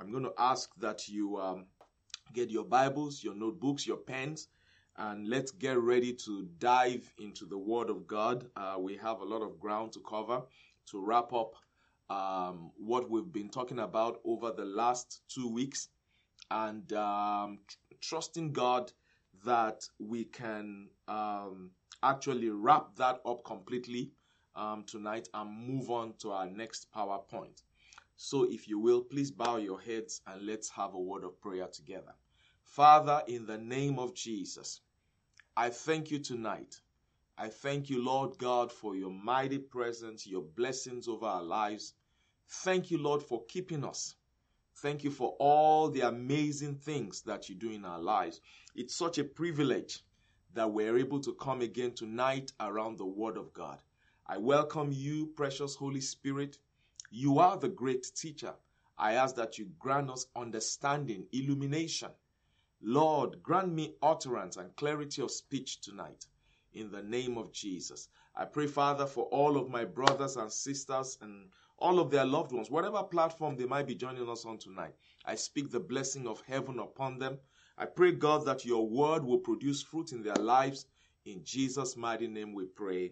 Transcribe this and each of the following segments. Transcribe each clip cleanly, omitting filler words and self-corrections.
I'm going to ask that you get your Bibles, your notebooks, your pens, and let's get ready to dive into the Word of God. We have a lot of ground to cover to wrap up what we've been talking about over the last 2 weeks, and trusting God that we can actually wrap that up completely tonight and move on to our next PowerPoint. So if you will, please bow your heads and let's have a word of prayer together. Father, in the name of Jesus, I thank you tonight. I thank you, Lord God, for your mighty presence, your blessings over our lives. Thank you, Lord, for keeping us. Thank you for all the amazing things that you do in our lives. It's such a privilege that we're able to come again tonight around the Word of God. I welcome you, precious Holy Spirit. You are the great teacher. I ask that you grant us understanding, illumination. Lord, grant me utterance and clarity of speech tonight. In the name of Jesus. I pray, Father, for all of my brothers and sisters and all of their loved ones, whatever platform they might be joining us on tonight. I speak the blessing of heaven upon them. I pray, God, that your word will produce fruit in their lives. In Jesus' mighty name we pray.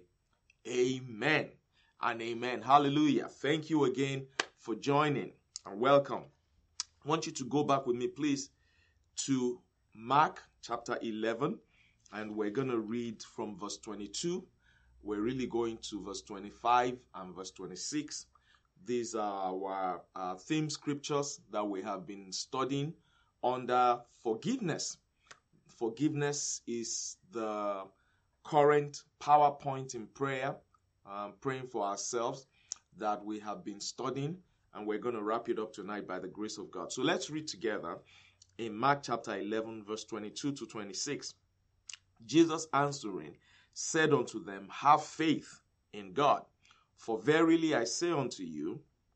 Amen and amen. Hallelujah. Thank you again for joining and welcome. I want you to go back with me, please, to Mark chapter 11, and we're going to read from verse 22. We're really going to verse 25 and verse 26. These are our theme scriptures that we have been studying under forgiveness. Forgiveness is the current PowerPoint in prayer, praying for ourselves that we have been studying, and we're going to wrap it up tonight by the grace of God. So let's read together in Mark chapter 11, verse 22 to 26. Jesus answering said unto them, have faith in God. For verily I say unto you,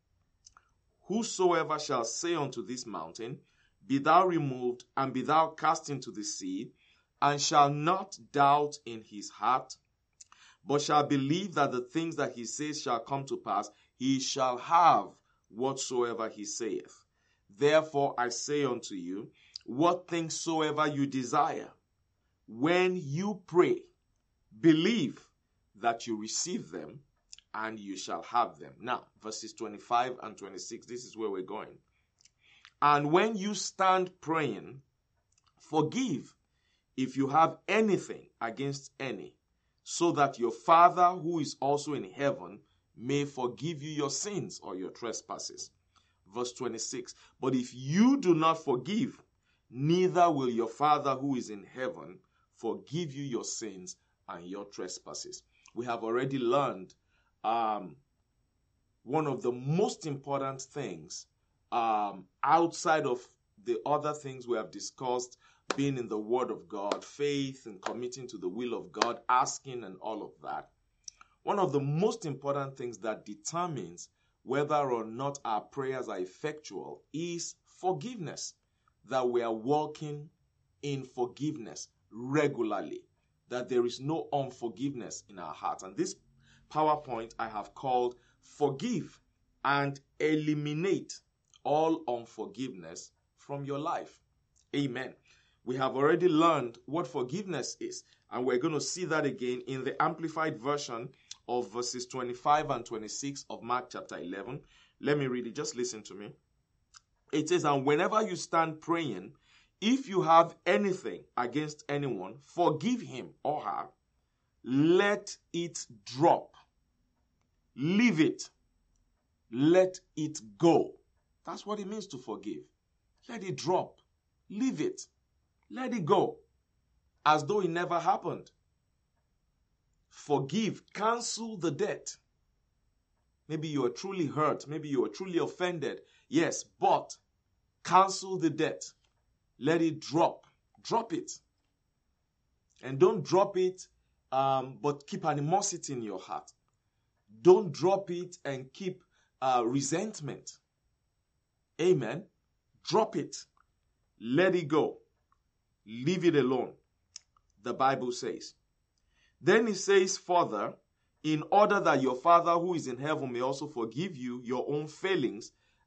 whosoever shall say unto this mountain, be thou removed, and be thou cast into the sea, and shall not doubt in his heart, but shall believe that the things that he says shall come to pass, he shall have whatsoever he saith. Therefore I say unto you, what things soever you desire, when you pray, believe that you receive them, and you shall have them. Now, verses 25 and 26, this is where we're going. And when you stand praying, forgive if you have anything against any, so that your Father who is also in heaven may forgive you your sins or your trespasses. Verse 26, but if you do not forgive, neither will your Father who is in heaven forgive you your sins and your trespasses. We have already learned one of the most important things outside of the other things we have discussed, being in the Word of God, faith and committing to the will of God, asking and all of that. One of the most important things that determines whether or not our prayers are effectual is forgiveness, that we are walking in forgiveness regularly, that there is no unforgiveness in our hearts. And this PowerPoint I have called Forgive and Eliminate All Unforgiveness from Your Life. Amen. We have already learned what forgiveness is, and we're going to see that again in the Amplified Version of verses 25 and 26 of Mark chapter 11. Let me read it. Just listen to me. It says, and whenever you stand praying, if you have anything against anyone, forgive him or her. Let it drop. Leave it. Let it go. That's what it means to forgive. Let it drop. Leave it. Let it go. As though it never happened. Forgive. Cancel the debt. Maybe you are truly hurt. Maybe you are truly offended. Yes, but cancel the debt. Let it drop. Drop it. And don't drop it, but keep animosity in your heart. Don't drop it and keep resentment. Amen. Drop it. Let it go. Leave it alone. The Bible says. Then it says further, in order that your Father who is in heaven may also forgive you your own failings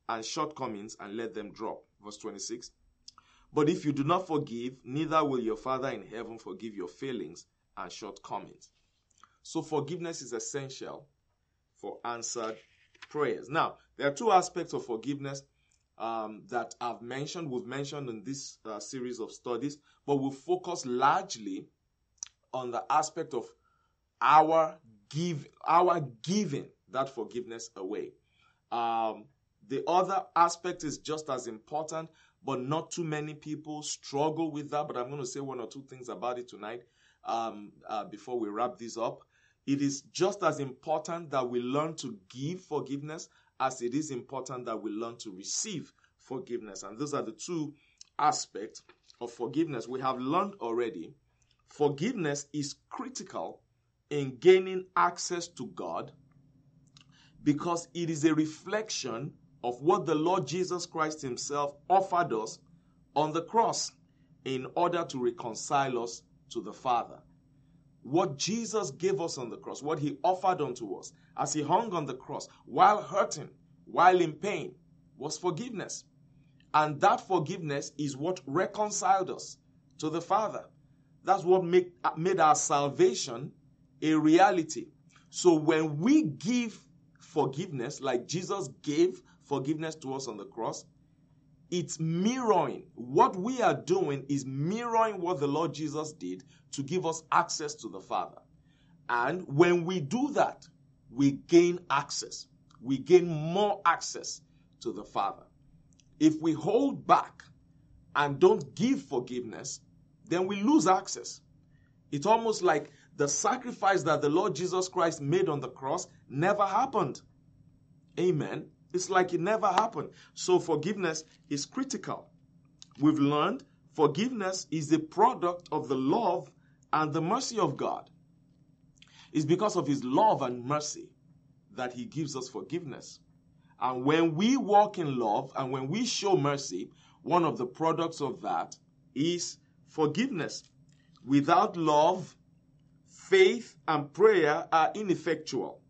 and shortcomings and let them drop. Verse 26. But if you do not forgive, neither will your Father in heaven forgive your failings and shortcomings. So forgiveness is essential for answered prayers. Now, there are two aspects of forgiveness that we've mentioned in this series of studies, but we'll focus largely on the aspect of our giving that forgiveness away. The other aspect is just as important, but not too many people struggle with that. But I'm going to say one or two things about it tonight before we wrap this up. It is just as important that we learn to give forgiveness as it is important that we learn to receive forgiveness. And those are the two aspects of forgiveness. We have learned already forgiveness is critical in gaining access to God because it is a reflection of what the Lord Jesus Christ himself offered us on the cross in order to reconcile us to the Father. What Jesus gave us on the cross, what he offered unto us as he hung on the cross while hurting, while in pain, was forgiveness. And that forgiveness is what reconciled us to the Father. That's what made our salvation a reality. So when we give forgiveness, like Jesus gave forgiveness to us on the cross, it's mirroring. What we are doing is mirroring what the Lord Jesus did to give us access to the Father. And when we do that, we gain access. We gain more access to the Father. If we hold back and don't give forgiveness, then we lose access. It's almost like the sacrifice that the Lord Jesus Christ made on the cross never happened. Amen. It's like it never happened. So forgiveness is critical. We've learned forgiveness is a product of the love and the mercy of God. It's because of his love and mercy that he gives us forgiveness. And when we walk in love and when we show mercy, one of the products of that is forgiveness. Without love, faith and prayer are ineffectual.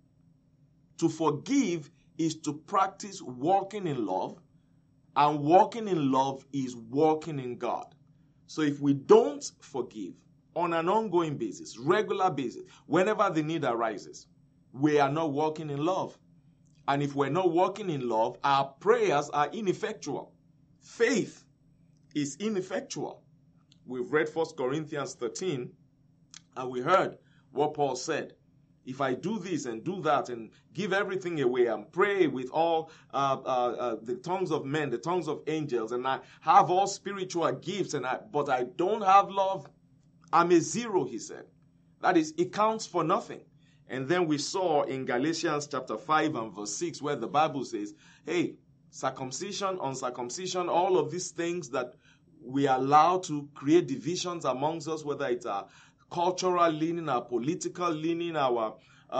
To forgive is to practice walking in love, and walking in love is walking in God. So if we don't forgive on an ongoing basis, regular basis, whenever the need arises, we are not walking in love. And if we're not walking in love, our prayers are ineffectual. Faith is ineffectual. We've read 1 Corinthians 13, and we heard what Paul said. If I do this and do that and give everything away and pray with all the tongues of men, the tongues of angels, and I have all spiritual gifts, but I don't have love, I'm a zero, he said. That is, it counts for nothing. And then we saw in Galatians chapter 5 and verse 6 where the Bible says, hey, circumcision, uncircumcision, all of these things that we are allowed to create divisions amongst us, whether it's our cultural leaning, our political leaning, our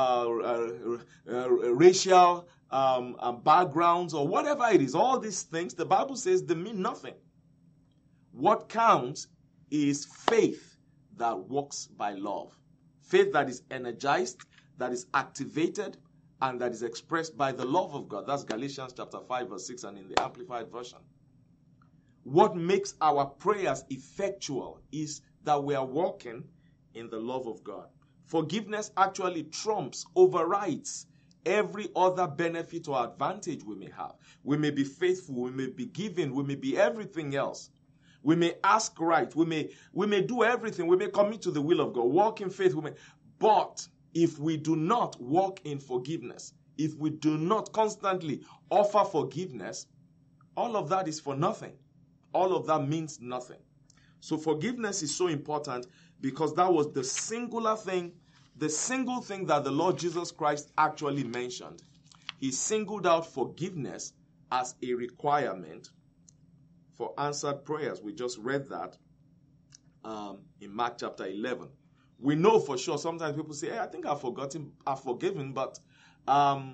racial backgrounds, or whatever it is, all these things, the Bible says they mean nothing. What counts is faith that works by love. Faith that is energized, that is activated, and that is expressed by the love of God. That's Galatians chapter 5 verse 6 and in the Amplified Version. What makes our prayers effectual is that we are walking in the love of God. Forgiveness actually trumps, overrides every other benefit or advantage we may have. We may be faithful, we may be giving, we may be everything else. We may ask right, we may do everything, we may commit to the will of God, walk in faith, but if we do not walk in forgiveness, if we do not constantly offer forgiveness, all of that is for nothing. All of that means nothing. So forgiveness is so important because that was the single thing that the Lord Jesus Christ actually mentioned. He singled out forgiveness as a requirement for answered prayers. We just read that in Mark chapter 11. We know for sure, sometimes people say, hey, I think I've forgiven, but I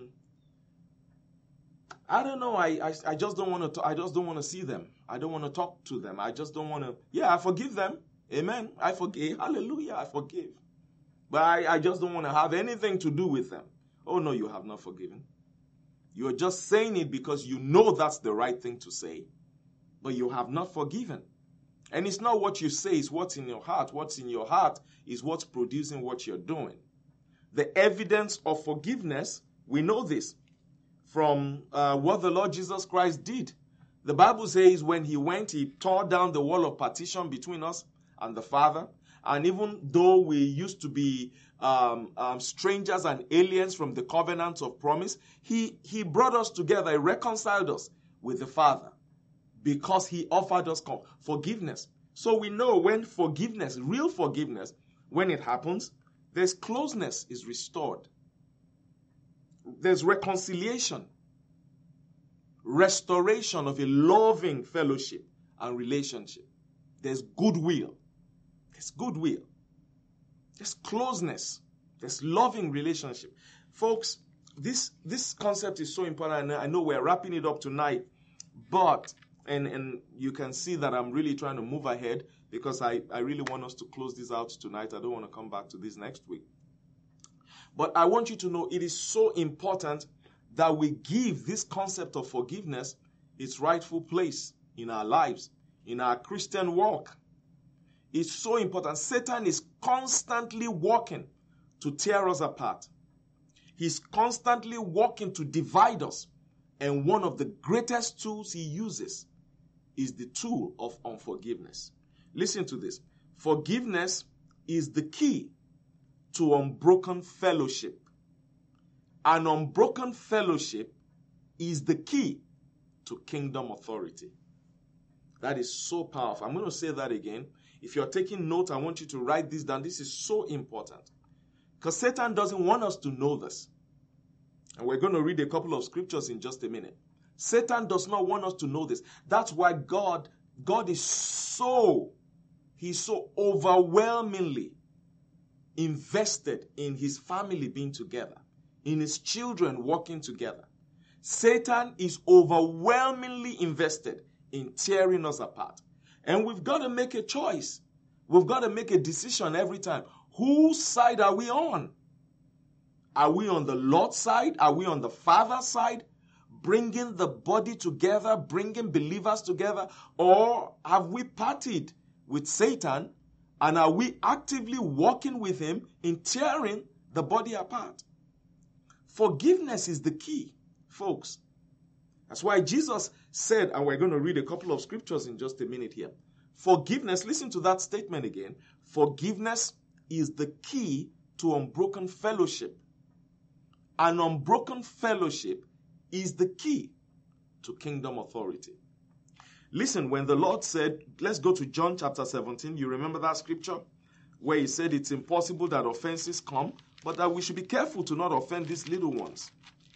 don't know, I just don't want to, I just don't want to see them. I don't want to talk to them. I just don't want to, I forgive them. Amen. I forgive. Hallelujah. I forgive. But I just don't want to have anything to do with them. Oh no, you have not forgiven. You're just saying it because you know that's the right thing to say, but you have not forgiven. And it's not what you say, it's what's in your heart. What's in your heart is what's producing what you're doing. The evidence of forgiveness, we know this from what the Lord Jesus Christ did. The Bible says when he went, he tore down the wall of partition between us and the Father. And even though we used to be strangers and aliens from the covenant of promise, he brought us together, he reconciled us with the Father because he offered us forgiveness. So we know when forgiveness, real forgiveness, when it happens, there's closeness is restored. There's reconciliation, restoration of a loving fellowship and relationship. There's goodwill. There's goodwill. There's closeness. There's loving relationship. Folks, this concept is so important. I know we're wrapping it up tonight, but, and you can see that I'm really trying to move ahead because I really want us to close this out tonight. I don't want to come back to this next week. But I want you to know it is so important that we give this concept of forgiveness its rightful place in our lives, in our Christian walk. It's so important. Satan is constantly working to tear us apart. He's constantly working to divide us. And one of the greatest tools he uses is the tool of unforgiveness. Listen to this. Forgiveness is the key to unbroken fellowship. An unbroken fellowship is the key to kingdom authority. That is so powerful. I'm going to say that again. If you're taking notes, I want you to write this down. This is so important. Because Satan doesn't want us to know this. And we're going to read a couple of scriptures in just a minute. Satan does not want us to know this. That's why God is he's so overwhelmingly invested in his family being together, in his children working together. Satan is overwhelmingly invested in tearing us apart. And we've got to make a choice. We've got to make a decision every time. Whose side are we on? Are we on the Lord's side? Are we on the Father's side? Bringing the body together, bringing believers together? Or have we partied with Satan and are we actively working with him in tearing the body apart? Forgiveness is the key, folks. That's why Jesus said, and we're going to read a couple of scriptures in just a minute here. Forgiveness, listen to that statement again. Forgiveness is the key to unbroken fellowship. An unbroken fellowship is the key to kingdom authority. Listen, when the Lord said, let's go to John chapter 17. You remember that scripture where he said it's impossible that offenses come, but that we should be careful to not offend these little ones.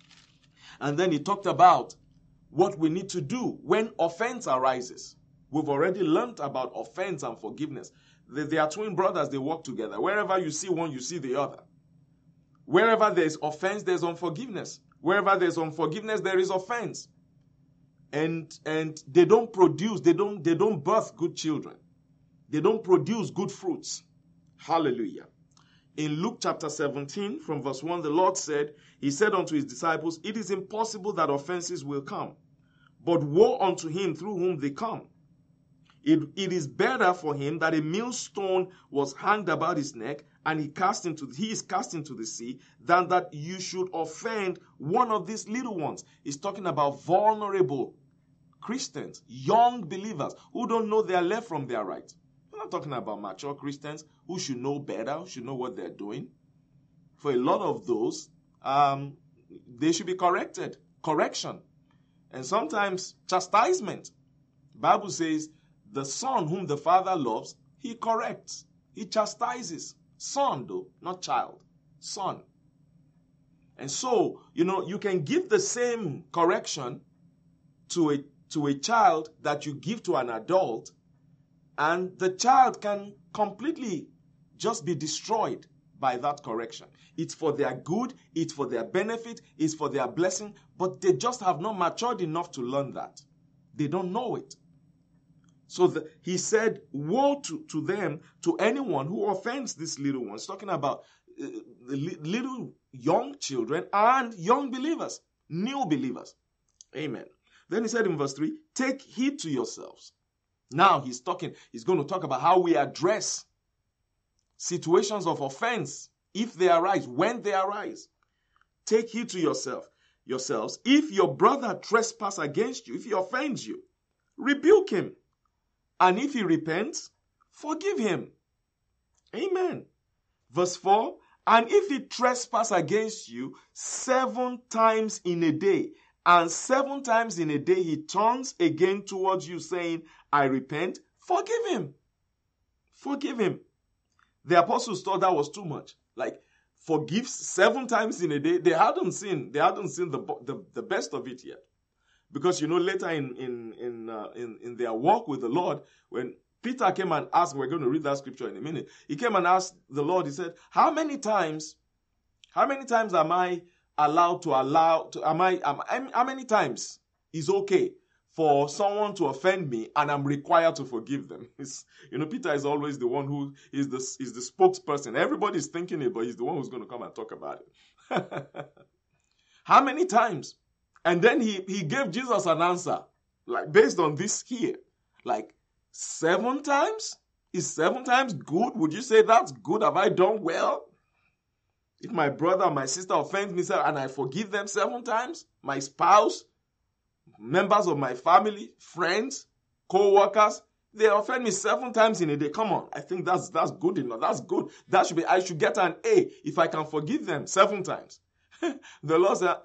And then he talked about what we need to do when offense arises. We've already learned about offense and forgiveness. They are twin brothers, they work together. Wherever you see one, you see the other. Wherever there's offense, there's unforgiveness. Wherever there's unforgiveness, there is offense. And they don't produce, they don't birth good children. They don't produce good fruits. Hallelujah. In Luke chapter 17, from verse 1, the Lord said, he said unto his disciples, it is impossible that offenses will come, but woe unto him through whom they come. It is better for him that a millstone was hanged about his neck and he is cast into the sea, than that you should offend one of these little ones. He's talking about vulnerable Christians, young believers who don't know their left from their right. I'm not talking about mature Christians who should know better, who should know what they're doing. For a lot of those, they should be corrected. Correction. And sometimes chastisement. The Bible says, the son whom the father loves, he corrects. He chastises. Son, though, not child. Son. And so, you can give the same correction to a child that you give to an adult, and the child can completely just be destroyed by that correction. It's for their good, it's for their benefit, it's for their blessing, but they just have not matured enough to learn that. They don't know it. So he said, woe to them, to anyone who offends these little ones. Talking about the little young children and young believers. New believers. Amen. Then he said in verse 3, take heed to yourselves. Now he's going to talk about how we address situations of offense if they arise, when they arise. Take heed to yourselves. If your brother trespass against you, if he offends you, rebuke him. And if he repents, forgive him. Amen. Verse 4, and if he trespass against you 7 times in a day, and 7 times in a day he turns again towards you saying, I repent, forgive him. Forgive him. The apostles thought that was too much. Like, forgive 7 times in a day. They hadn't seen the best of it yet. Because, later in their walk with the Lord, when Peter came and asked, we're going to read that scripture in a minute. He came and asked the Lord, he said, how many times am I allowed to how many times is okay for someone to offend me and I'm required to forgive them? Peter is always the one who is the spokesperson. Everybody's thinking it, but he's the one who's going to come and talk about it. How many times? And then he gave Jesus an answer, like based on this here. Like, 7 times? Is 7 times good? Would you say that's good? Have I done well? If my brother or my sister offends me and I forgive them 7 times, my spouse, members of my family, friends, co-workers, they offend me 7 times in a day. Come on, I think that's good enough. That's good. I should get an A if I can forgive them 7 times. The Lord said,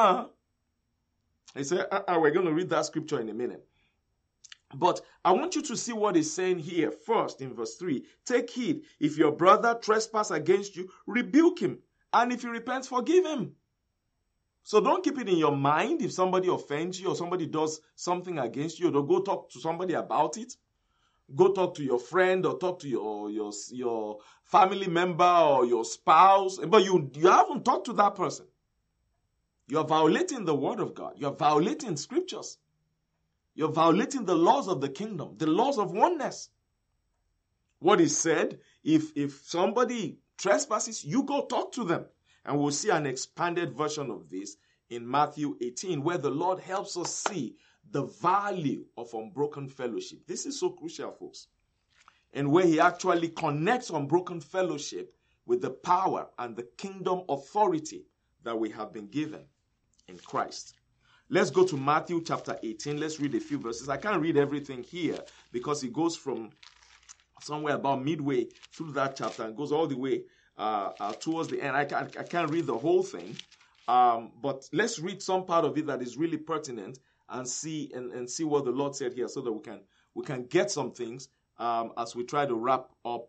He said, we're going to read that scripture in a minute. But I want you to see what he's saying here first in verse 3. Take heed, if your brother trespass against you, rebuke him. And if he repents, forgive him. So don't keep it in your mind if somebody offends you or somebody does something against you. Or go talk to somebody about it. Go talk to your friend or talk to your family member or your spouse. But you haven't talked to that person. You're violating the word of God. You're violating scriptures. You're violating the laws of the kingdom, the laws of oneness. What is said, if somebody trespasses, you go talk to them. And we'll see an expanded version of this in Matthew 18, where the Lord helps us see the value of unbroken fellowship. This is so crucial, folks. And where he actually connects unbroken fellowship with the power and the kingdom authority that we have been given in Christ. Let's go to Matthew chapter 18. Let's read a few verses. I can't read everything here because it goes from somewhere about midway through that chapter and goes all the way towards the end. I can't read the whole thing, but let's read some part of it that is really pertinent and see what the Lord said here, so that we can get some things as we try to wrap up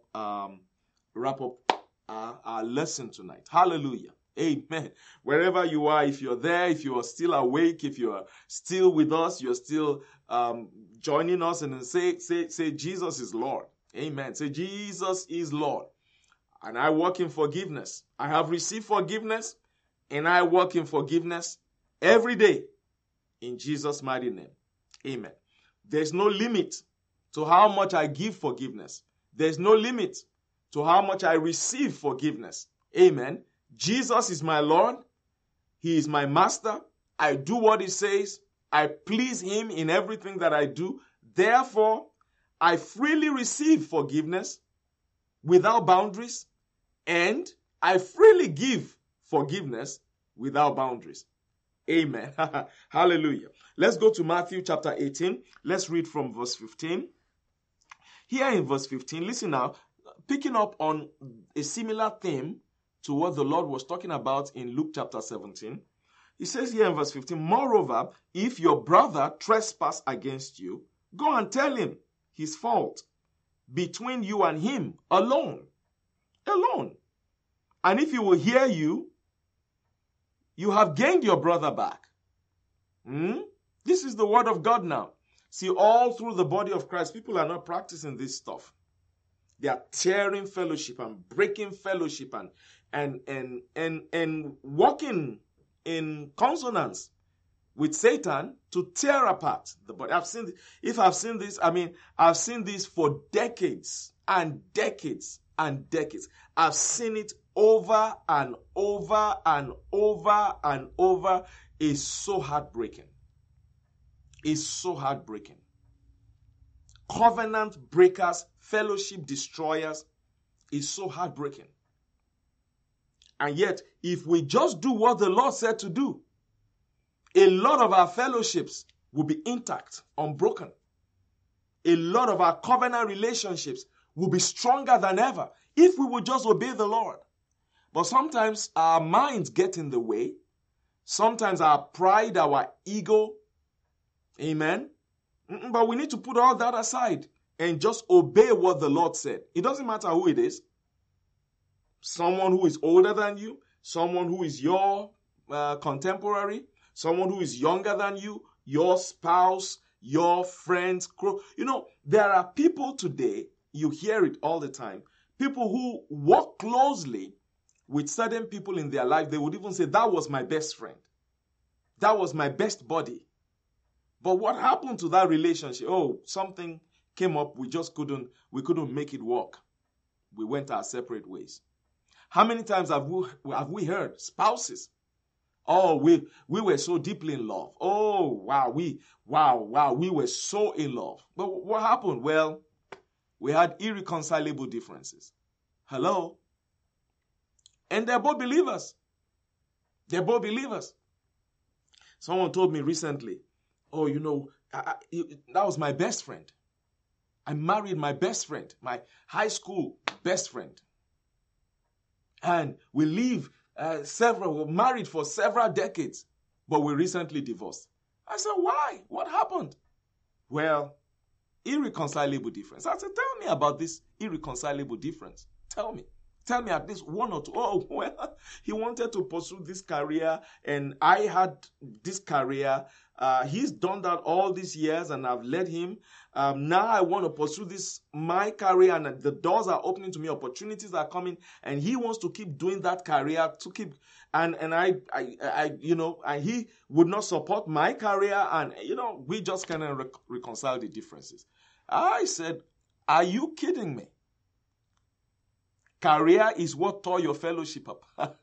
our lesson tonight. Hallelujah. Amen. Wherever you are, if you're there, if you are still awake, if you are still with us, you're still joining us, and then say Jesus is Lord. Amen. Say Jesus is Lord. And I walk in forgiveness. I have received forgiveness, and I walk in forgiveness every day in Jesus' mighty name. Amen. There's no limit to how much I give forgiveness. There's no limit to how much I receive forgiveness. Amen. Jesus is my Lord. He is my master. I do what he says. I please him in everything that I do. Therefore, I freely receive forgiveness without boundaries, and I freely give forgiveness without boundaries. Amen. Hallelujah. Let's go to Matthew chapter 18. Let's read from verse 15. Here in verse 15, listen now, picking up on a similar theme to what the Lord was talking about in Luke chapter 17. He says here in verse 15, moreover, if your brother trespass against you, go and tell him his fault between you and him alone. Alone. And if he will hear you, you have gained your brother back. This is the word of God now. See, all through the body of Christ, people are not practicing this stuff. They are tearing fellowship and breaking fellowship and walking in consonance with Satan to tear apart the body. I've seen this for decades and decades and decades. I've seen it over and over and over and over is so heartbreaking. It's so heartbreaking. Covenant breakers, fellowship destroyers is so heartbreaking. And yet, if we just do what the Lord said to do, a lot of our fellowships will be intact, unbroken. A lot of our covenant relationships will be stronger than ever if we would just obey the Lord. But sometimes our minds get in the way. Sometimes our pride, our ego. Amen. But we need to put all that aside and just obey what the Lord said. It doesn't matter who it is. Someone who is older than you, someone who is your contemporary, someone who is younger than you, your spouse, your friends. You know, there are people today, you hear it all the time, people who work closely with certain people in their life. They would even say, that was my best friend. That was my best buddy. But what happened to that relationship? Oh, something came up. We couldn't make it work. We went our separate ways. How many times have we heard spouses? Oh, we were so deeply in love. Oh, wow, we were so in love. But what happened? Well, we had irreconcilable differences. Hello? And they're both believers. They're both believers. Someone told me recently, oh, you know, that was my best friend. I married my best friend, my high school best friend. And we were married for several decades, but we recently divorced. I said, why? What happened? Well, irreconcilable difference. I said, tell me about this irreconcilable difference. Tell me at least one or two. Oh, well, he wanted to pursue this career and I had this career. He's done that all these years and I've led him. Now I want to pursue my career, and the doors are opening to me, opportunities are coming, and he wants to keep doing that career, and he would not support my career, and we just kind of reconcile the differences. I said, are you kidding me? Career is what tore your fellowship up.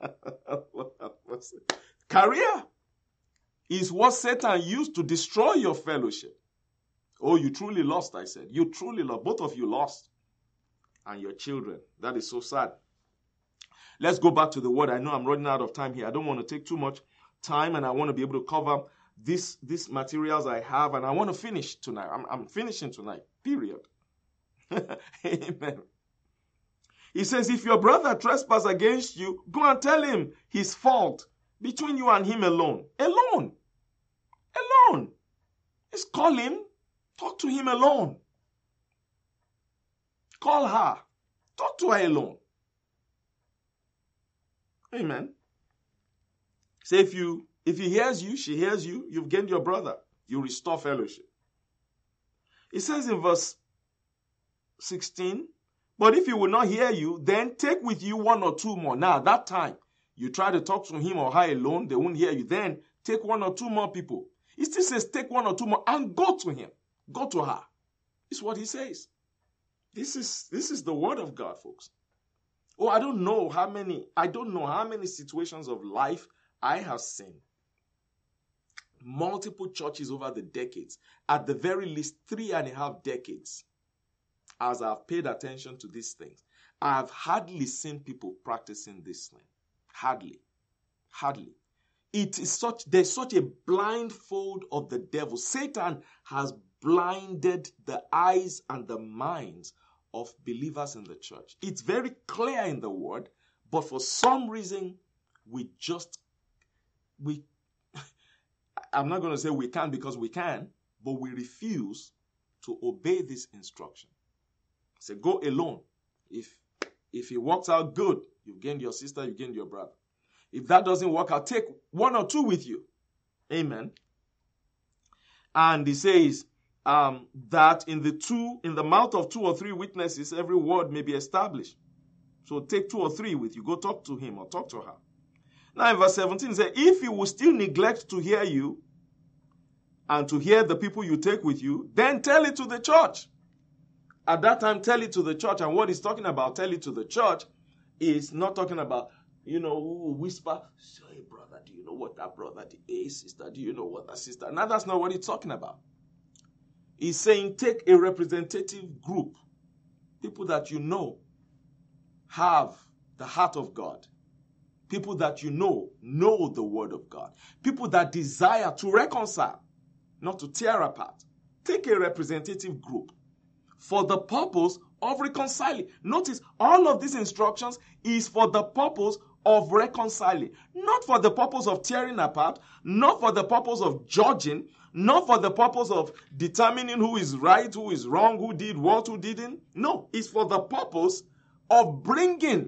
Career is what Satan used to destroy your fellowship. Oh, you truly lost, I said. You truly lost. Both of you lost. And your children. That is so sad. Let's go back to the word. I know I'm running out of time here. I don't want to take too much time, and I want to be able to cover these materials I have, and I want to finish tonight. I'm finishing tonight, period. Amen. He says, if your brother trespass against you, go and tell him his fault between you and him alone. Alone. Just call him. Talk to him alone. Call her. Talk to her alone. Amen. Say if he hears you, she hears you, you've gained your brother. You restore fellowship. It says in verse 16, but if he will not hear you, then take with you one or two more. Now, at that time, you try to talk to him or her alone, they won't hear you. Then take one or two more people. It still says take one or two more and go to him. Go to her. It's what he says. This is the word of God, folks. Oh, I don't know how many situations of life I have seen. Multiple churches over the decades, at the very least 3.5 decades, as I've paid attention to these things, I've hardly seen people practicing this thing. Hardly. There's such a blindfold of the devil. Satan has blinded the eyes and the minds of believers in the church. It's very clear in the word, but for some reason, I'm not going to say we can, because we can, but we refuse to obey this instruction. Say, go alone. If it works out good, you've gained your sister, you've gained your brother. If that doesn't work out, take one or two with you. Amen. And he says that in the mouth of 2 or 3 witnesses, every word may be established. So take 2 or 3 with you. Go talk to him or talk to her. Now in verse 17, it says, if he will still neglect to hear you and to hear the people you take with you, then tell it to the church. At that time, tell it to the church. And what he's talking about, tell it to the church, It's not talking about, who will whisper, hey, brother, do you know what that brother did? Hey, sister, do you know what that sister? Now, that's not what he's talking about. He's saying take a representative group, people that you know have the heart of God, people that you know the word of God, people that desire to reconcile, not to tear apart. Take a representative group for the purpose of reconciling. Notice all of these instructions is for the purpose of reconciling, not for the purpose of tearing apart, not for the purpose of judging, not for the purpose of determining who is right, who is wrong, who did what, who didn't. No, it's for the purpose of bringing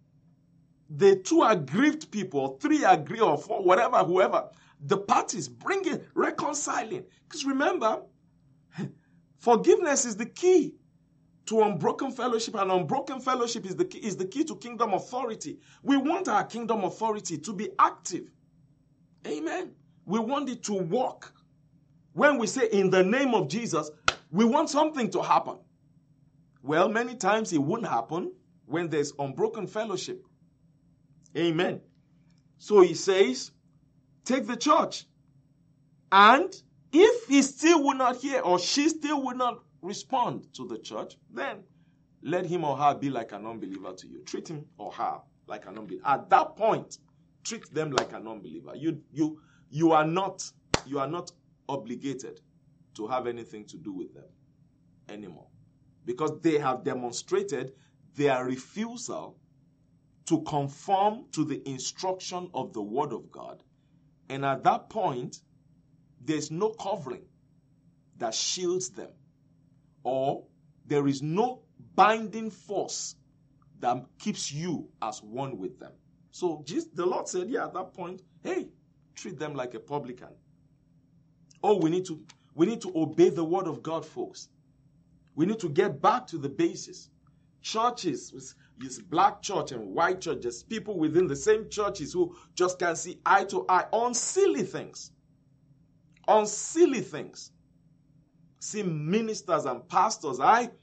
the two aggrieved people, three agree or four, whatever, whoever, the parties, bringing, reconciling. Because remember, forgiveness is the key to unbroken fellowship, and unbroken fellowship is the key to kingdom authority. We want our kingdom authority to be active. Amen. We want it to work. When we say in the name of Jesus, we want something to happen. Well, many times it wouldn't happen when there's unbroken fellowship. Amen. So he says, take the church. And if he still will not hear, or she still will not respond to the church, then let him or her be like an unbeliever to you. Treat him or her like an unbeliever. At that point, treat them like an unbeliever. You are not obligated to have anything to do with them anymore, because they have demonstrated their refusal to conform to the instruction of the word of God. And at that point, there's no covering that shields them, or there is no binding force that keeps you as one with them. So the Lord said, at that point, hey, treat them like a publican. Oh, we need to obey the word of God, folks. We need to get back to the basis. Churches, this black church and white church, just people within the same churches who just can't see eye to eye on silly things. On silly things. See, ministers and pastors,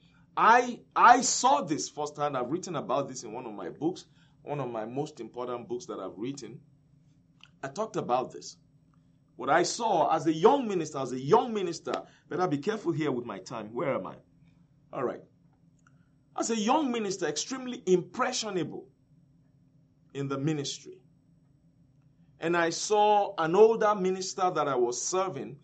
I saw this firsthand. I've written about this in one of my books, one of my most important books that I've written. I talked about this. What I saw as a young minister, better be careful here with my time. Where am I? All right. As a young minister, extremely impressionable in the ministry. And I saw an older minister that I was serving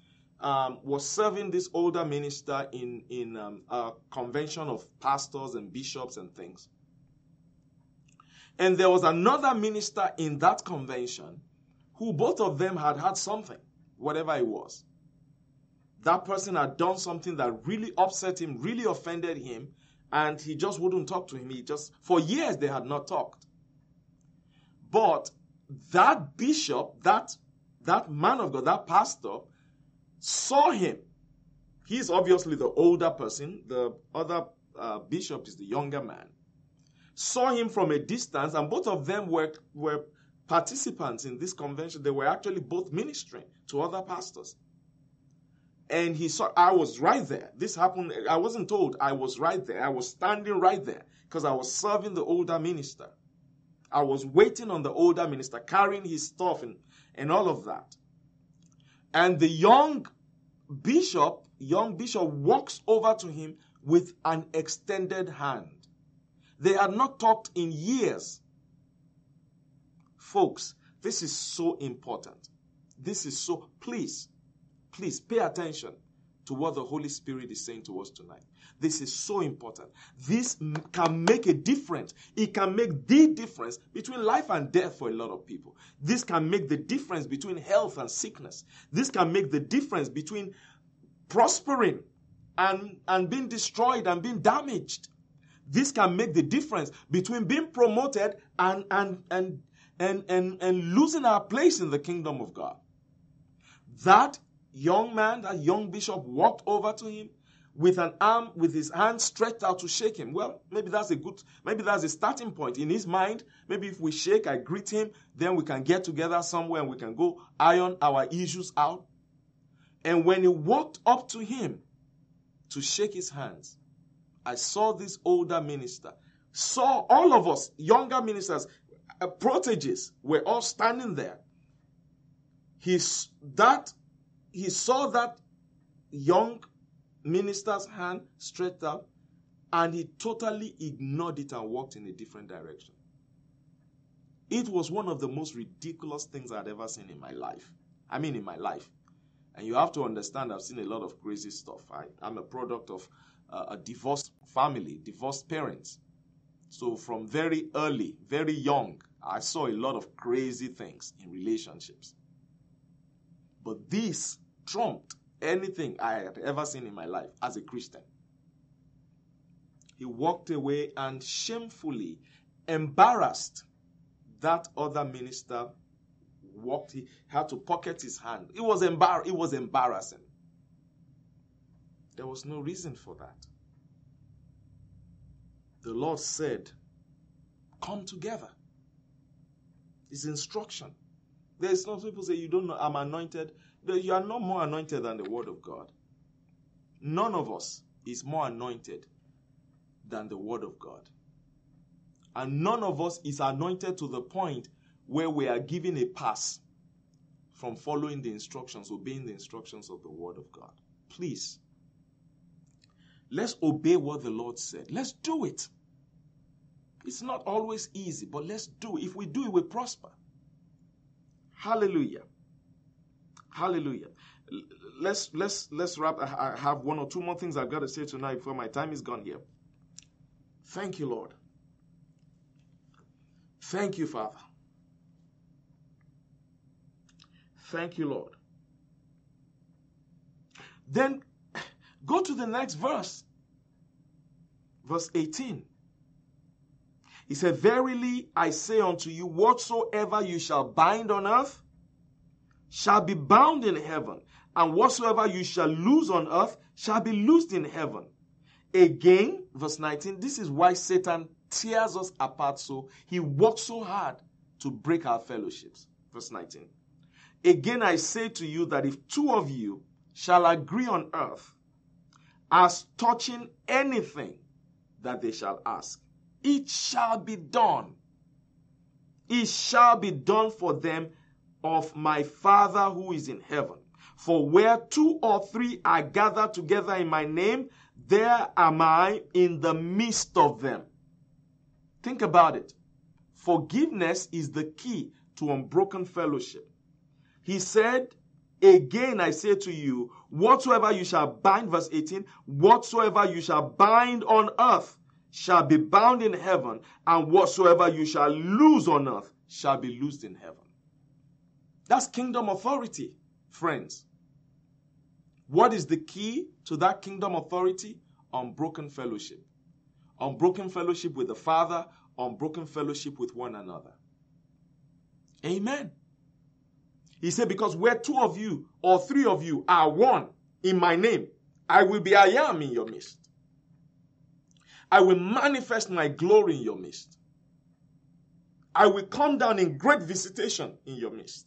this older minister in a convention of pastors and bishops and things. And there was another minister in that convention who both of them had something, whatever it was. That person had done something that really upset him, really offended him, and he just wouldn't talk to him. For years they had not talked. But that bishop, that man of God, that pastor, saw him. He's obviously the older person. The other bishop is the younger man. Saw him from a distance, and both of them were participants in this convention. They were actually both ministering to other pastors. And he saw, I was right there. This happened, I wasn't told, I was right there. I was standing right there because I was serving the older minister. I was waiting on the older minister, carrying his stuff and all of that. And the young bishop walks over to him with an extended hand. They had not talked in years. Folks, this is so important. Please pay attention to what the Holy Spirit is saying to us tonight. This is so important. This can make a difference. It can make the difference between life and death for a lot of people. This can make the difference between health and sickness. This can make the difference between prospering and being destroyed and being damaged. This can make the difference between being promoted and losing our place in the kingdom of God. That young man, that young bishop walked over to him with his hand stretched out to shake him. Well, maybe that's a starting point. In his mind, maybe if we shake, I greet him, then we can get together somewhere and we can go iron our issues out. And when he walked up to him to shake his hands, I saw this older minister saw all of us, younger ministers, proteges, were all standing there. He saw that young minister's hand stretched out, and he totally ignored it and walked in a different direction. It was one of the most ridiculous things I'd ever seen in my life. And you have to understand, I've seen a lot of crazy stuff. I'm a product of a divorced family, divorced parents. So from very early, very young, I saw a lot of crazy things in relationships. But this trumped anything I had ever seen in my life as a Christian. He walked away and shamefully embarrassed that other minister. He had to pocket his hand. It was embarrassing. There was no reason for that. The Lord said, come together. It's instruction. There's some people say, you don't know, I'm anointed. You are not more anointed than the word of God. None of us is more anointed than the word of God. And none of us is anointed to the point where we are given a pass from following the instructions, obeying the instructions of the word of God. Please, let's obey what the Lord said. Let's do it. It's not always easy, but let's do it. If we do it, we prosper. Hallelujah. Hallelujah. Let's wrap. I have one or two more things I've got to say tonight before my time is gone here. Thank you, Lord. Thank you, Father. Thank you, Lord. Then go to the next verse. Verse 18. He said, verily I say unto you, whatsoever you shall bind on earth shall be bound in heaven, and whatsoever you shall loose on earth shall be loosed in heaven. Again, verse 19, this is why Satan tears us apart so. He works so hard to break our fellowships. Verse 19. Again I say to you that if two of you shall agree on earth as touching anything that they shall ask, it shall be done. It shall be done for them of my Father who is in heaven. For where two or three are gathered together in my name, there am I in the midst of them. Think about it. Forgiveness is the key to unbroken fellowship. He said, again I say to you, whatsoever you shall bind, verse 18, whatsoever you shall bind on earth shall be bound in heaven, and whatsoever you shall loose on earth shall be loosed in heaven. That's kingdom authority, friends. What is the key to that kingdom authority? Unbroken fellowship. Unbroken fellowship with the Father, unbroken fellowship with one another. Amen. He said, because where two of you or three of you are one in my name, I will be I am in your midst. I will manifest my glory in your midst. I will come down in great visitation in your midst.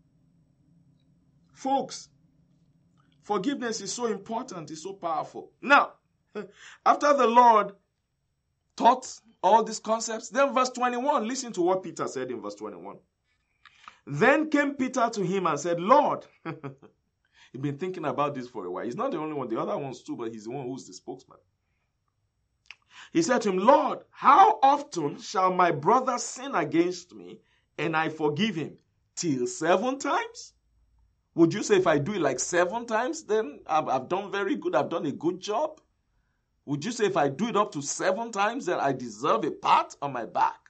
Folks, forgiveness is so important, it's so powerful. Now, after the Lord taught all these concepts, then verse 21, listen to what Peter said in verse 21. Then came Peter to him and said, Lord, he's been thinking about this for a while. He's not the only one, the other ones too, but he's the one who's the spokesman. He said to him, Lord, how often shall my brother sin against me and I forgive him? Till 7 times? Would you say if I do it like 7 times, then I've done very good, I've done a good job? Would you say if I do it up to 7 times, then I deserve a pat on my back?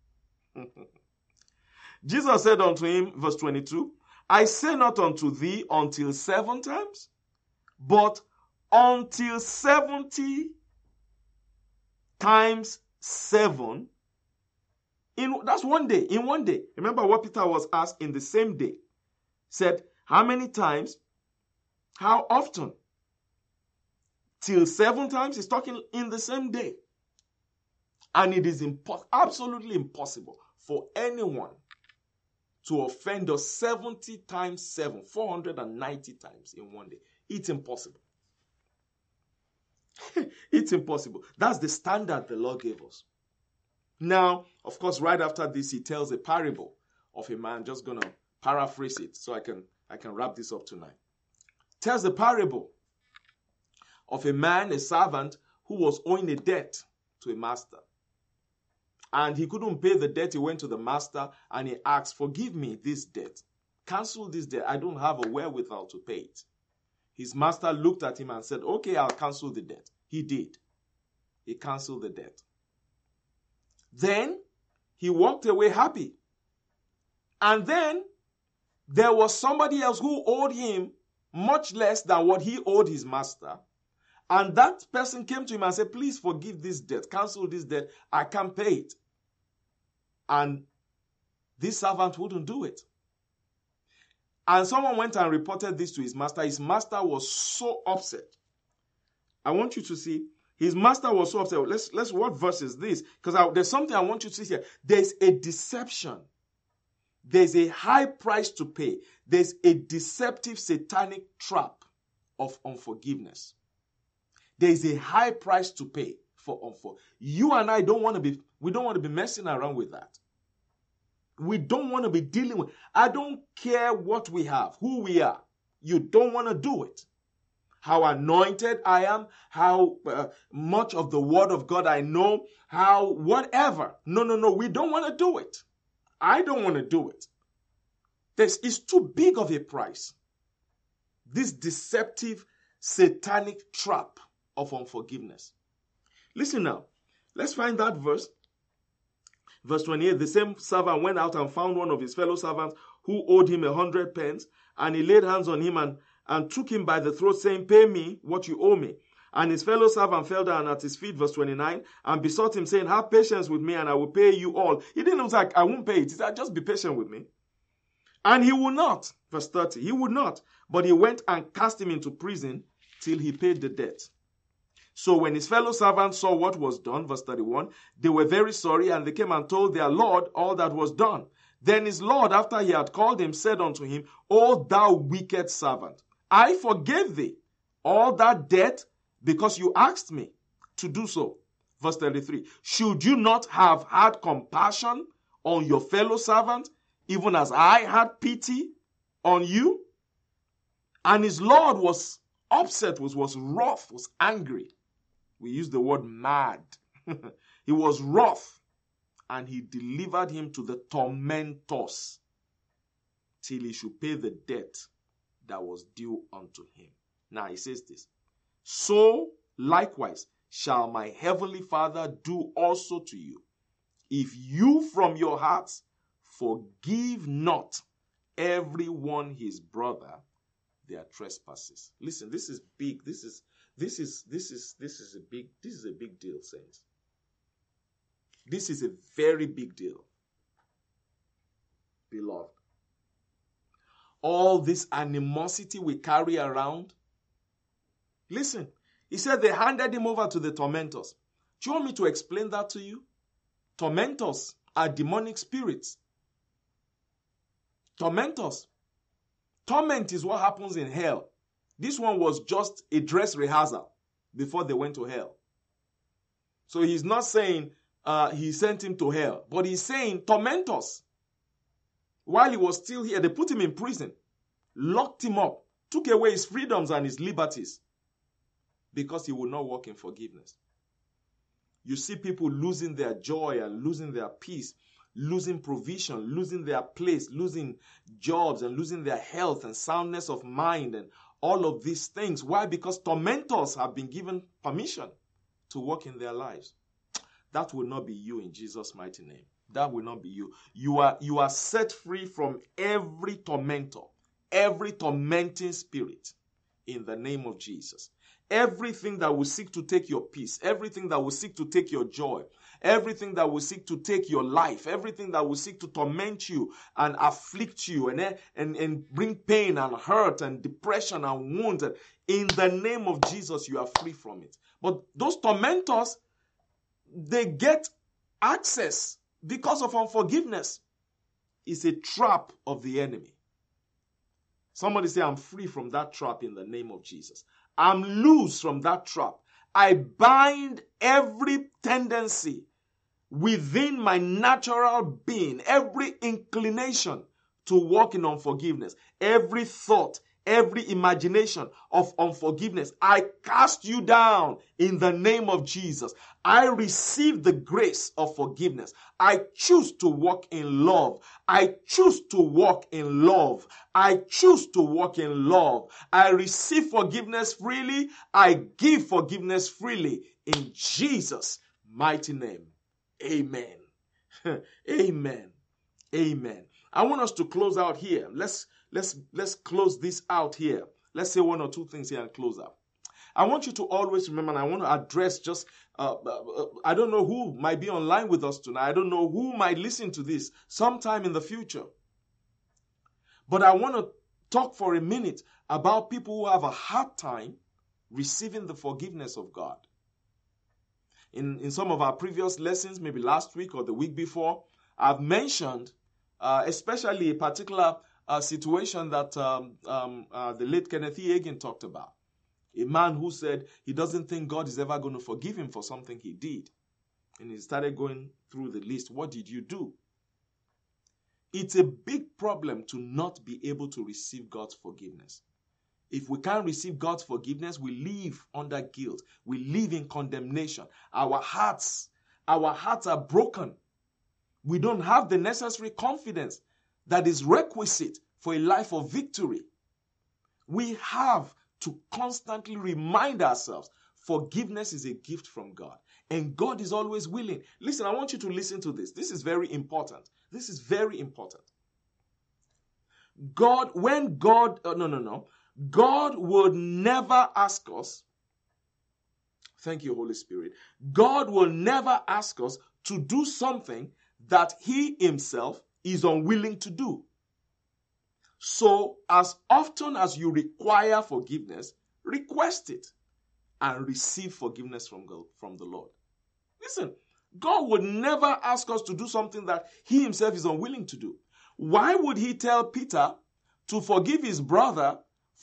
Jesus said unto him, verse 22, I say not unto thee until 7 times, but until 70 times 7. That's one day, in one day. Remember what Peter was asked in the same day. Said, how many times? How often? Till 7 times? He's talking in the same day. And it is absolutely impossible for anyone to offend us 70 times 7, 490 times in one day. It's impossible. It's impossible. That's the standard the Lord gave us. Now, of course, right after this, he tells a parable of a man. Just going to paraphrase it so I can wrap this up tonight. Tells the parable of a man, a servant, who was owing a debt to a master. And he couldn't pay the debt. He went to the master and he asked, forgive me this debt. Cancel this debt. I don't have a wherewithal to pay it. His master looked at him and said, okay, I'll cancel the debt. He did. He canceled the debt. Then he walked away happy. And then there was somebody else who owed him much less than what he owed his master. And that person came to him and said, please forgive this debt, cancel this debt, I can't pay it. And this servant wouldn't do it. And someone went and reported this to his master. His master was so upset. I want you to see, his master was so upset. Let's what verse is this? Because there's something I want you to see here. There's a deception. There's a high price to pay. There's a deceptive satanic trap of unforgiveness. There's a high price to pay for unforgiveness. You and I don't want to be messing around with that. We don't want to be dealing with. I don't care what we have, who we are. You don't want to do it. How anointed I am, how much of the word of God I know, how whatever. No. We don't want to do it. I don't want to do it. It's too big of a price. This deceptive, satanic trap of unforgiveness. Listen now. Let's find that verse. Verse 28, the same servant went out and found one of his fellow servants who owed him 100 pence, and he laid hands on him and took him by the throat, saying, pay me what you owe me. And his fellow servant fell down at his feet, verse 29, and besought him, saying, have patience with me, and I will pay you all. He didn't say, I won't pay it. He said, just be patient with me. And he would not, verse 30, he would not, but he went and cast him into prison till he paid the debt. So when his fellow servants saw what was done, verse 31, they were very sorry, and they came and told their Lord all that was done. Then his Lord, after he had called him, said unto him, O thou wicked servant, I forgave thee all that debt because you asked me to do so. Verse 33, should you not have had compassion on your fellow servant, even as I had pity on you? And his Lord was upset, was wroth, was angry. We use the word mad. He was wroth, and he delivered him to the tormentors till he should pay the debt that was due unto him. Now he says this, so likewise shall my heavenly Father do also to you, if you from your hearts forgive not everyone his brother their trespasses. Listen, this is big. This is a big deal, saints. This is a very big deal, beloved. All this animosity we carry around. Listen, he said they handed him over to the tormentors. Do you want me to explain that to you? Tormentors are demonic spirits. Tormentors. Torment is what happens in hell. This one was just a dress rehearsal before they went to hell. So he's not saying he sent him to hell, but he's saying tormentors. While he was still here, they put him in prison, locked him up, took away his freedoms and his liberties because he would not walk in forgiveness. You see people losing their joy and losing their peace, losing provision, losing their place, losing jobs and losing their health and soundness of mind and all of these things. Why? Because tormentors have been given permission to work in their lives. That will not be you in Jesus' mighty name. That will not be you. You are set free from every tormentor, every tormenting spirit in the name of Jesus. Everything that will seek to take your peace, everything that will seek to take your joy, everything that will seek to take your life, everything that will seek to torment you and afflict you and bring pain and hurt and depression and wounds, in the name of Jesus, you are free from it. But those tormentors, they get access because of unforgiveness. It's a trap of the enemy. Somebody say, I'm free from that trap in the name of Jesus. I'm loose from that trap. I bind every tendency within my natural being, every inclination to walk in unforgiveness, every thought, every imagination of unforgiveness, I cast you down in the name of Jesus. I receive the grace of forgiveness. I choose to walk in love. I choose to walk in love. I choose to walk in love. I receive forgiveness freely. I give forgiveness freely in Jesus' mighty name. Amen. Amen. Amen. I want us to close out here. Let's close this out here. Let's say one or two things here and close out. I want you to always remember, and I want to address just, I don't know who might be online with us tonight. I don't know who might listen to this sometime in the future. But I want to talk for a minute about people who have a hard time receiving the forgiveness of God. In some of our previous lessons, maybe last week or the week before, I've mentioned especially a particular situation that the late Kenneth E. Hagin talked about. A man who said he doesn't think God is ever going to forgive him for something he did. And he started going through the list. What did you do? It's a big problem to not be able to receive God's forgiveness. If we can't receive God's forgiveness, we live under guilt. We live in condemnation. Our hearts are broken. We don't have the necessary confidence that is requisite for a life of victory. We have to constantly remind ourselves forgiveness is a gift from God. And God is always willing. Listen, I want you to listen to this. This is very important. This is very important. God would never ask us, thank you, Holy Spirit. God will never ask us to do something that he himself is unwilling to do. So, as often as you require forgiveness, request it and receive forgiveness from the Lord. Listen, God would never ask us to do something that he himself is unwilling to do. Why would he tell Peter to forgive his brother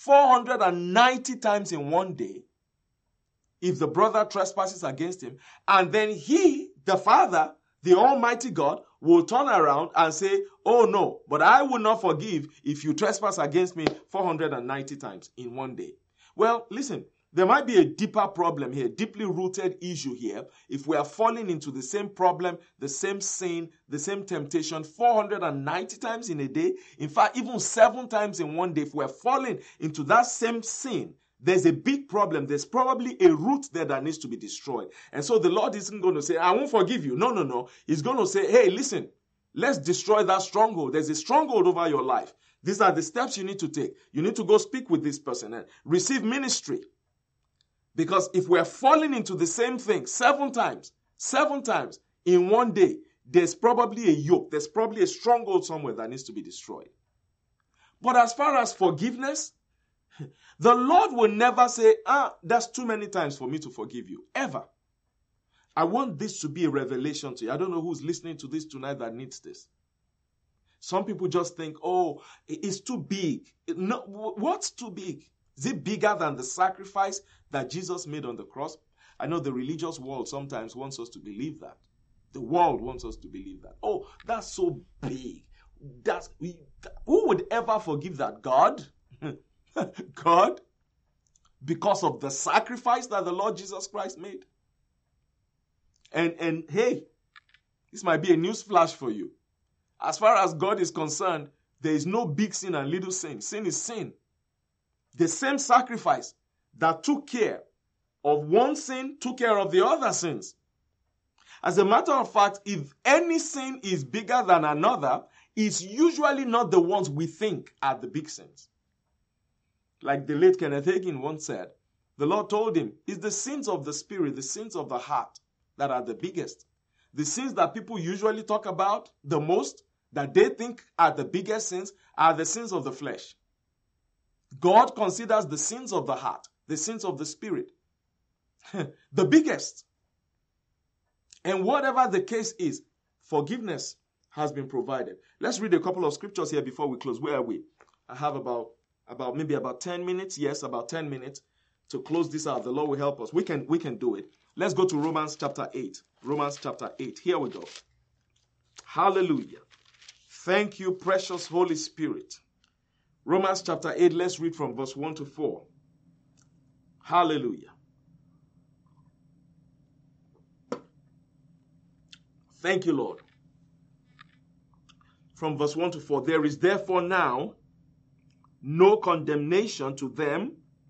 490 times in one day if the brother trespasses against him, and then he, the Father, the Almighty God, will turn around and say, oh no, but I will not forgive if you trespass against me 490 times in one day? Well, listen, there might be a deeper problem here, deeply rooted issue here. If we are falling into the same problem, the same sin, the same temptation 490 times in a day, in fact, even 7 times in one day, if we are falling into that same sin, there's a big problem. There's probably a root there that needs to be destroyed. And so the Lord isn't going to say, I won't forgive you. No. He's going to say, hey, listen, let's destroy that stronghold. There's a stronghold over your life. These are the steps you need to take. You need to go speak with this person and receive ministry. Because if we're falling into the same thing 7 times in one day, there's probably a yoke. There's probably a stronghold somewhere that needs to be destroyed. But as far as forgiveness, the Lord will never say, that's too many times for me to forgive you. Ever. I want this to be a revelation to you. I don't know who's listening to this tonight that needs this. Some people just think, oh, it's too big. No, what's too big? Is it bigger than the sacrifice that Jesus made on the cross? I know the religious world sometimes wants us to believe that. The world wants us to believe that. Oh, that's so big. Who would ever forgive that? God? God? Because of the sacrifice that the Lord Jesus Christ made? And hey, this might be a news flash for you. As far as God is concerned, there is no big sin and little sin. Sin is sin. The same sacrifice that took care of one sin took care of the other sins. As a matter of fact, if any sin is bigger than another, it's usually not the ones we think are the big sins. Like the late Kenneth Hagin once said, the Lord told him, it's the sins of the spirit, the sins of the heart that are the biggest. The sins that people usually talk about the most, that they think are the biggest sins, are the sins of the flesh. God considers the sins of the heart, the sins of the spirit, the biggest. And whatever the case is, forgiveness has been provided. Let's read a couple of scriptures here before we close. Where are we? I have about 10 minutes. Yes, about 10 minutes. to close this out. The Lord will help us. We can do it. Let's go to Romans chapter 8. Romans chapter 8. Here we go. Hallelujah. Thank you, precious Holy Spirit. Romans chapter 8, let's read from verse 1 to 4. Hallelujah. Thank you, Lord. From verse 1 to 4. There is therefore now no condemnation to them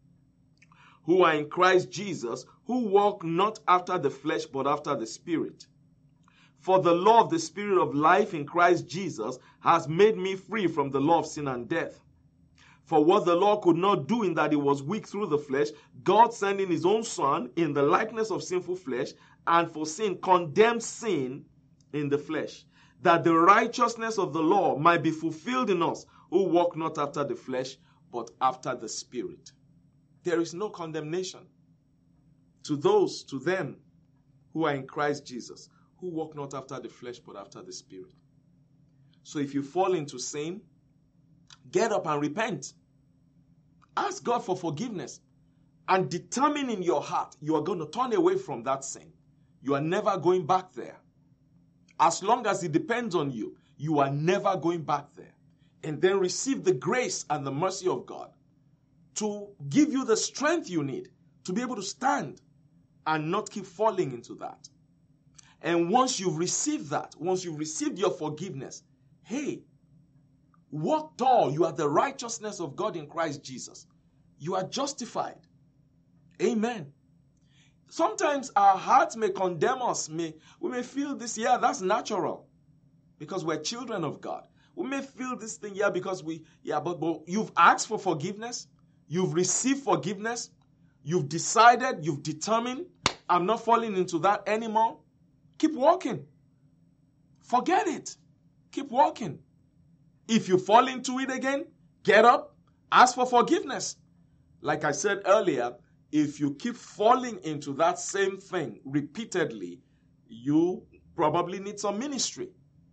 who are in Christ Jesus, who walk not after the flesh, but after the Spirit. For the law of the Spirit of life in Christ Jesus has made me free from the law of sin and death. For what the law could not do in that it was weak through the flesh, God sending his own Son in the likeness of sinful flesh, and for sin condemned sin in the flesh, that the righteousness of the law might be fulfilled in us, who walk not after the flesh, but after the Spirit. There is no condemnation to them who are in Christ Jesus, who walk not after the flesh, but after the Spirit. So if you fall into sin, get up and repent. Ask God for forgiveness and determine in your heart you are going to turn away from that sin. You are never going back there. As long as it depends on you, you are never going back there. And then receive the grace and the mercy of God to give you the strength you need to be able to stand and not keep falling into that. And once you've received that, once you've received your forgiveness, hey, walk tall. You are the righteousness of God in Christ Jesus. You are justified. Amen. Sometimes our hearts may condemn us. We may feel this, yeah, that's natural because we're children of God. We may feel this thing, yeah, because but you've asked for forgiveness. You've received forgiveness. You've decided, you've determined, I'm not falling into that anymore. Keep walking. Forget it. Keep walking. If you fall into it again, get up, ask for forgiveness. Like I said earlier, if you keep falling into that same thing repeatedly, you probably need some ministry.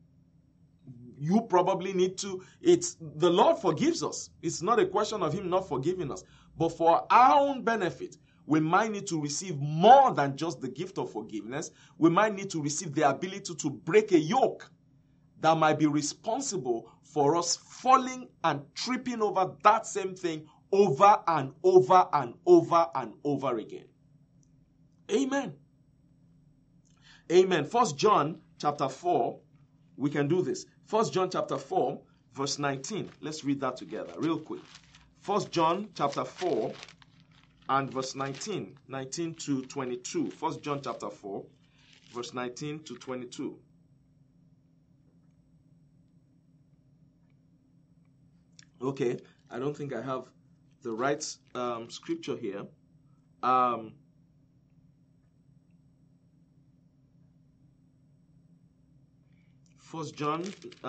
You probably need to, the Lord forgives us. It's not a question of him not forgiving us. But for our own benefit, we might need to receive more than just the gift of forgiveness. We might need to receive the ability to break a yoke that might be responsible for us falling and tripping over that same thing over and over and over and over again. Amen. Amen. 1 John chapter 4, we can do this. 1 John chapter 4, verse 19. Let's read that together real quick. 1 John chapter 4 and verse 19 to 22. 1 John chapter 4, verse 19 to 22. Okay, I don't think I have the right scripture here. 1 John,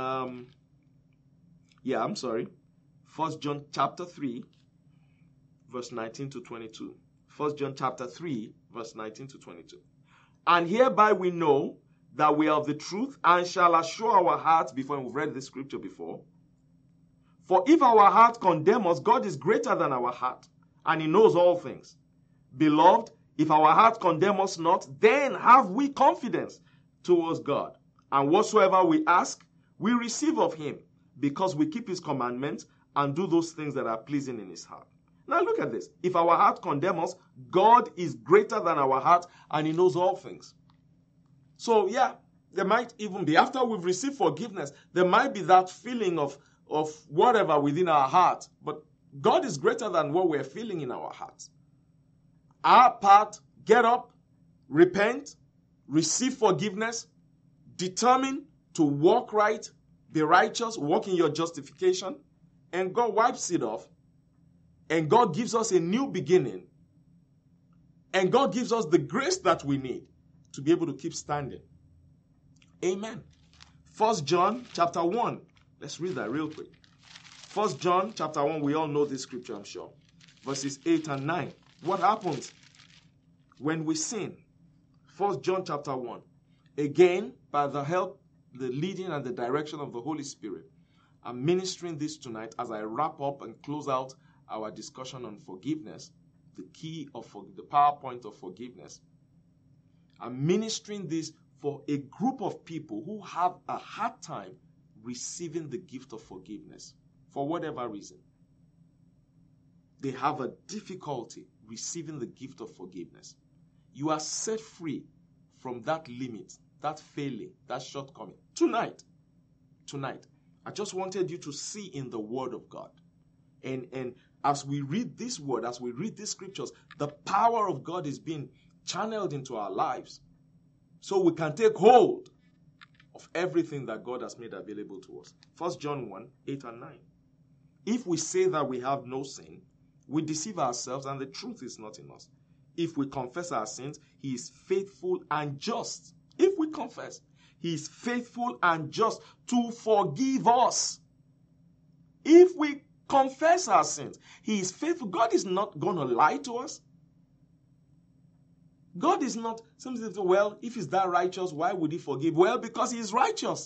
1 John chapter 3, verse 19 to 22. 1 John chapter 3, verse 19 to 22. And hereby we know that we are of the truth and shall assure our hearts before, and we've read this scripture before. For if our heart condemn us, God is greater than our heart, and he knows all things. Beloved, if our heart condemn us not, then have we confidence towards God. And whatsoever we ask, we receive of him, because we keep his commandments and do those things that are pleasing in his heart. Now look at this. If our heart condemn us, God is greater than our heart, and he knows all things. So yeah, there might even be, after we've received forgiveness, there might be that feeling of whatever within our heart. But God is greater than what we're feeling in our hearts. Our part, get up, repent, receive forgiveness, determine to walk right, be righteous, walk in your justification, and God wipes it off, and God gives us a new beginning, and God gives us the grace that we need to be able to keep standing. Amen. 1 John chapter 1. Let's read that real quick. 1 John chapter 1, we all know this scripture, I'm sure. Verses 8 and 9. What happens when we sin? 1 John chapter 1. Again, by the help, the leading and the direction of the Holy Spirit, I'm ministering this tonight as I wrap up and close out our discussion on forgiveness. the key of the PowerPoint of forgiveness. I'm ministering this for a group of people who have a hard time receiving the gift of forgiveness for whatever reason. They have a difficulty receiving the gift of forgiveness. You are set free from that limit, that failing, that shortcoming. Tonight, I just wanted you to see in the Word of God. And as we read this Word, as we read these scriptures, the power of God is being channeled into our lives so we can take hold of everything that God has made available to us. 1 John 1, 8 and 9. If we say that we have no sin, we deceive ourselves and the truth is not in us. If we confess our sins, he is faithful and just. If we confess, he is faithful and just to forgive us. If we confess our sins, he is faithful. God is not going to lie to us. God is not, some say, well, if he's that righteous, why would he forgive? Well, because he is righteous.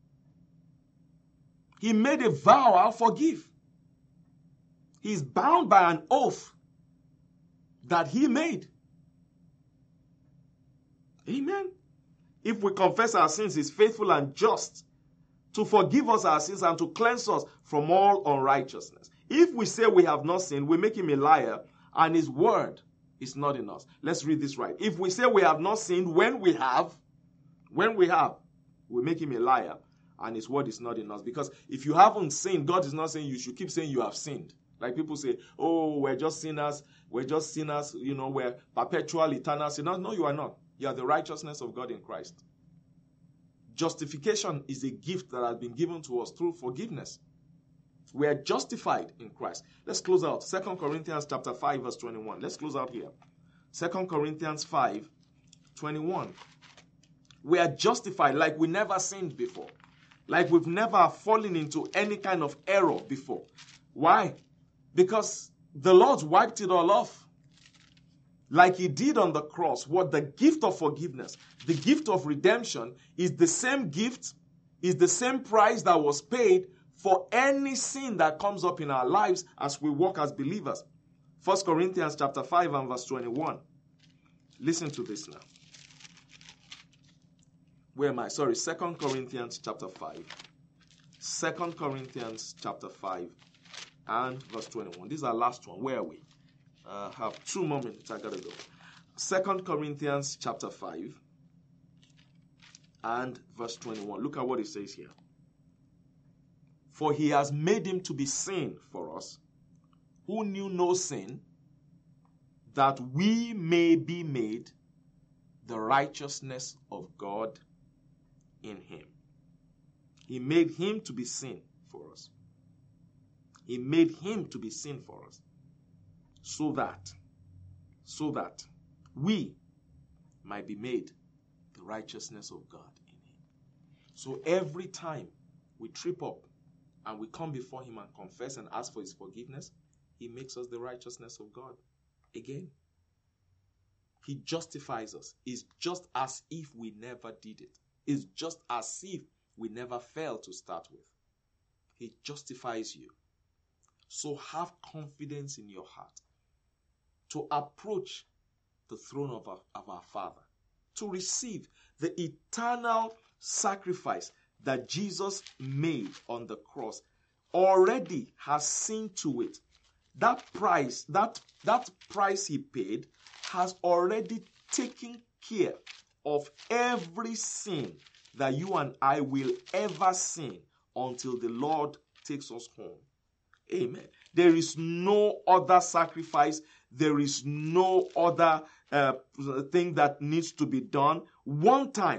He made a vow, I'll forgive. He is bound by an oath that he made. Amen. If we confess our sins, he's faithful and just to forgive us our sins and to cleanse us from all unrighteousness. If we say we have not sinned, we make him a liar and his word is not in us. Let's read this right. If we say we have not sinned when we have, we make him a liar and his word is not in us. Because if you haven't sinned, God is not saying you should keep saying you have sinned. Like people say, oh, we're just sinners, we're perpetual, eternal sinners. No, you are not. You are the righteousness of God in Christ. Justification is a gift that has been given to us through forgiveness. We are justified in Christ. Let's close out. 2 Corinthians chapter 5, verse 21. Let's close out here. 2 Corinthians 5, 21. We are justified like we never sinned before. Like we've never fallen into any kind of error before. Why? Because the Lord wiped it all off. Like he did on the cross. What the gift of forgiveness, the gift of redemption is the same gift, is the same price that was paid for any sin that comes up in our lives as we walk as believers. 1 Corinthians chapter 5 and verse 21. Listen to this now. Where am I? 2 Corinthians chapter 5. 2 Corinthians chapter 5 and verse 21. This is our last one. Where are we? Have 2 more minutes. I gotta go. 2 Corinthians chapter 5 and verse 21. Look at what it says here. For he has made him to be sin for us, who knew no sin, that we may be made the righteousness of God in him. He made him to be sin for us. He made him to be sin for us. So that we might be made the righteousness of God in him. So every time we trip up and we come before him and confess and ask for his forgiveness, he makes us the righteousness of God again. He justifies us. It's just as if we never did it. It's just as if we never failed to start with. He justifies you. So have confidence in your heart to approach the throne of our Father, to receive the eternal sacrifice that Jesus made on the cross. Already has seen to it. That price he paid has already taken care of every sin that you and I will ever sin until the Lord takes us home. Amen. There is no other sacrifice. There is no other thing that needs to be done. One time,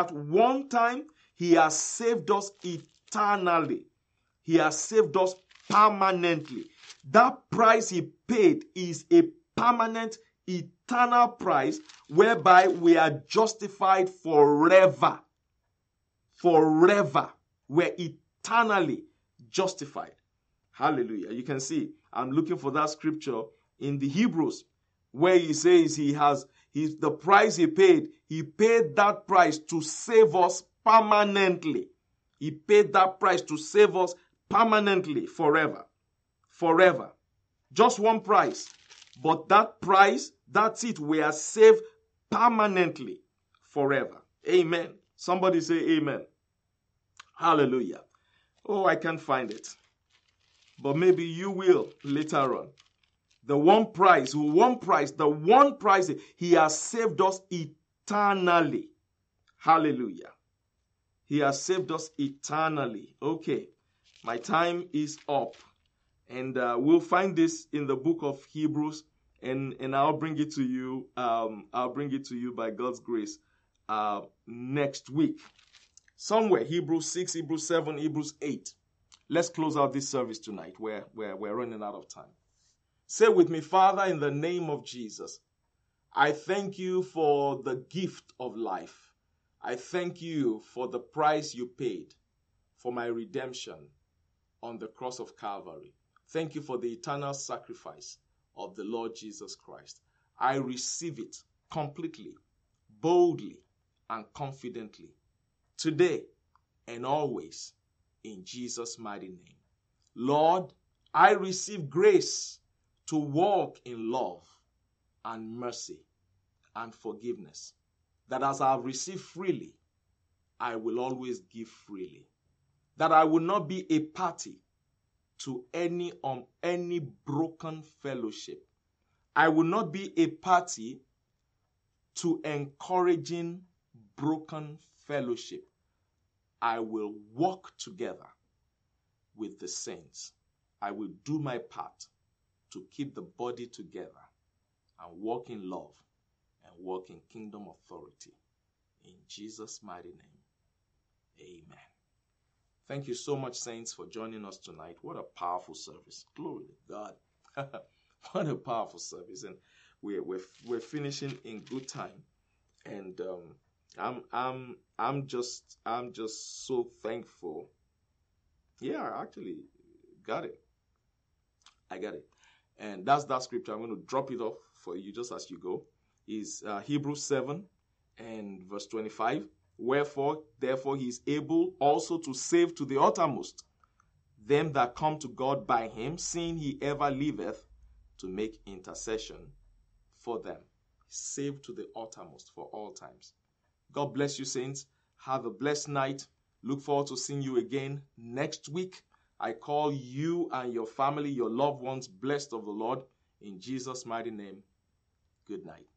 he has saved us eternally. He has saved us permanently. That price he paid is a permanent, eternal price whereby we are justified forever. Forever. We're eternally justified. Hallelujah. You can see, I'm looking for that scripture in the Hebrews where he says the price he paid that price to save us permanently. He paid that price to save us permanently, forever. Forever. Just one price. But that price, that's it. We are saved permanently, forever. Amen. Somebody say amen. Hallelujah. Oh, I can't find it. But maybe you will later on. The one price, he has saved us eternally. Hallelujah. He has saved us eternally. Okay, my time is up. And we'll find this in the book of Hebrews, and I'll bring it to you. I'll bring it to you by God's grace next week. Somewhere, Hebrews 6, Hebrews 7, Hebrews 8. Let's close out this service tonight. We're running out of time. Say with me, Father, in the name of Jesus, I thank you for the gift of life. I thank you for the price you paid for my redemption on the cross of Calvary. Thank you for the eternal sacrifice of the Lord Jesus Christ. I receive it completely, boldly, and confidently, today and always, in Jesus' mighty name. Lord, I receive grace to walk in love and mercy and forgiveness, that as I have received freely, I will always give freely, that I will not be a party to any broken fellowship. I will not be a party to encouraging broken fellowship. I will walk together with the saints. I will do my part to keep the body together and walk in love and walk in kingdom authority. In Jesus' mighty name, amen. Thank you so much, saints, for joining us tonight. What a powerful service. Glory to God. What a powerful service. And we're finishing in good time. And I'm just so thankful. Yeah, I actually got it. I got it. And that's that scripture. I'm going to drop it off for you just as you go. Is Hebrews 7 and verse 25. Wherefore, therefore, he is able also to save to the uttermost them that come to God by him, seeing he ever liveth to make intercession for them. Saved to the uttermost for all times. God bless you, saints. Have a blessed night. Look forward to seeing you again next week. I call you and your family, your loved ones, blessed of the Lord. In Jesus' mighty name, good night.